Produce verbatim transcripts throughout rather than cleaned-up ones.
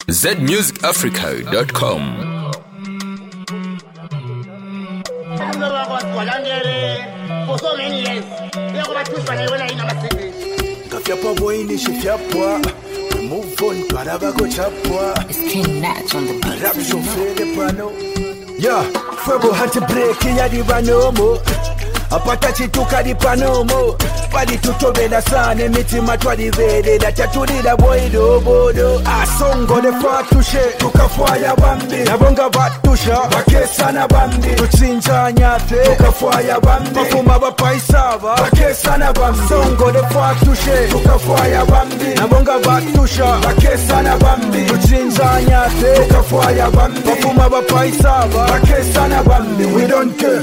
z music africa dot com. Move on, Paravago Chapwa. It's King Natch on the beat. Rap show the piano. Yeah, Febo had to break in the Vanomo. Apatachi tuka di panomo. Padi tutobe da sane miti matwa di vede. Da chatudi da boy do bodo. Asongo de fatushe. Tuka fwaya bambi. Nabonga batusha. Bakesa na bambi. Tuchinja nyate. Tuka fwaya bambi. Mafuma bapaisava. Bakesa na bambi. Songo de fatushe. Tuka fwaya bambi. Nabonga batusha. Bakesa na bambi. Tuchinja nyate. Tuka fwaya bambi. Mafuma bapaisava. Bakesa na bambi. We don't care.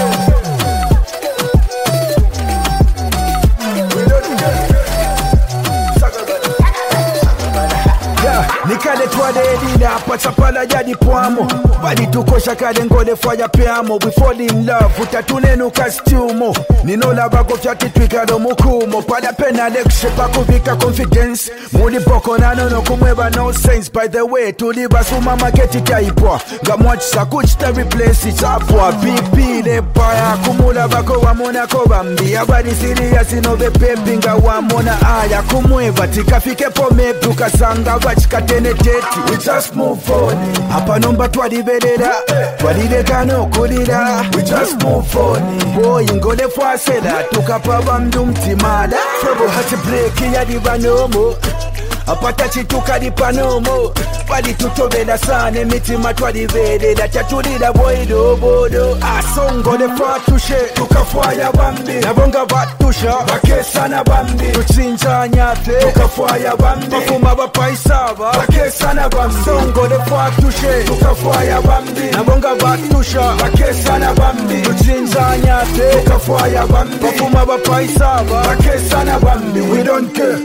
Nikale twade edina patsapala jadi poamo. Badi tukosha kade ngode faya peamo. We fall in love utatune nukastumo. Ninola bako fyati twikado mukumo. Pada pena lekshe pako vika confidence. Muli boko nano no kumweba no sense. By the way tuliba suma maketi kia ipwa. Gamwachisa kuchita replace it apwa. B P le baya kumula bako wamona kobambi. Abadi serious inove pepinga wamona aya. Kumweba tikafike po mepu kasanga wachikate. We just move on. Apa number twadi vedera. Twadi de kano kudira. We just move on. Boy ingole fwasela. Tukapa bamdum timada. Febo hati break ya di vanomo. Apatachi tuka di panomo. Padi tutobe da sane miti matwadi vede. Da chatudi da boy do bodo. Asongo de fatushe. Tuka fwaya bambi. Nabonga batusha. Bakesa na bambi. Tuchinja nyate. Tuka fwaya bambi. Mafuma bapaisava. Bakesa na bambi. Songo de fatushe. Tuka fwaya bambi. Nabonga batusha. Bakesa na bambi. Tuchinja nyate. Tuka fwaya bambi. Mafuma bapaisava. Bakesa na bambi. We don't care.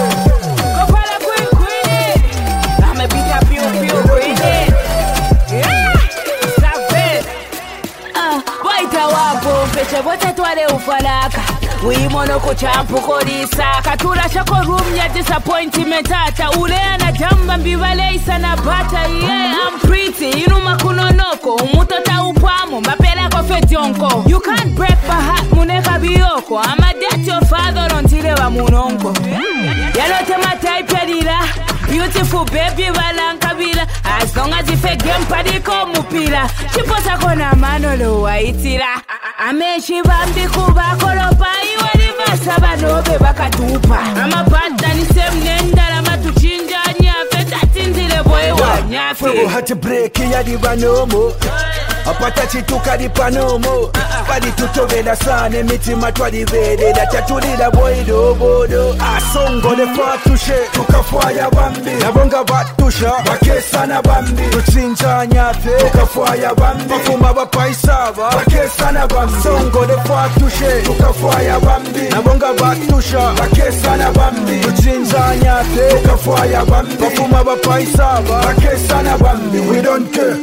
Peche bote twale ufalaka Uimono kuchampu kodisa Katura shako room ya disappointment Ata ulea na jamba mbivale isa na bata Yeah, I'm pretty, inuma kunonoko Umutota upamo, mbapela kofe jonko You can't break my heart, muneka biyoko I'ma date your father until wa munonko Yalote ma type ya dila Beautiful baby valanka bila As long as ife game padiko mupila Chiposa kona mano lo waitira Ameshi bambi kuba kolopa Iwe ni masaba nobe bakatupa Ama bata ni sem nenda Lama tuchinja nyafe Tatinzile boy wa nyafe Febo hati break ya di vanomo. Apatachi tuka di panomo. Badi tutobe da sane miti matwadi vede. Da chatudi da boy do bodo. Asongo de fatushe. Tuka fwaya bambi. Nabonga batusha. Bakesa na bambi. Tuchinja nyate. Tuka fwaya bambi. Mafuma bapaisava. Bakesa na bambi. Songo de fatushe. Tuka fwaya bambi. Nabonga batusha. Bakesa na bambi. Tuchinja nyate. Tuka fwaya bambi. Mafuma bapaisava. Bakesa na bambi. We don't care.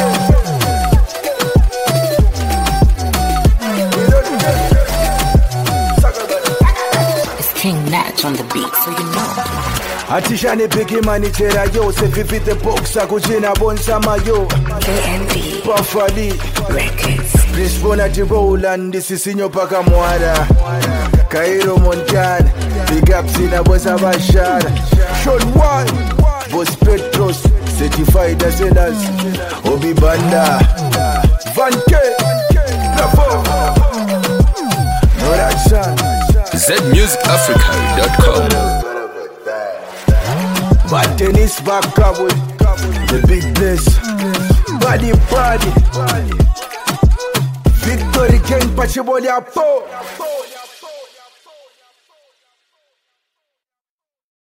King Natch on the beat, so you know. Atishane piki manitera yo. Se vivite boxa kujina bonsama yo. K N D Buffali Records. Chris Bonati Roland. This is Sinyo Pakamwada. Cairo Montana. Big up Sina Bosa Bashara. Sean One. Boss Petros. Certified as sellers. Obi Banda. Van K. Bravo. No action. z music africa dot com. Bad tennis back up with the big place. Body body. Victory King Pachiboli Apo.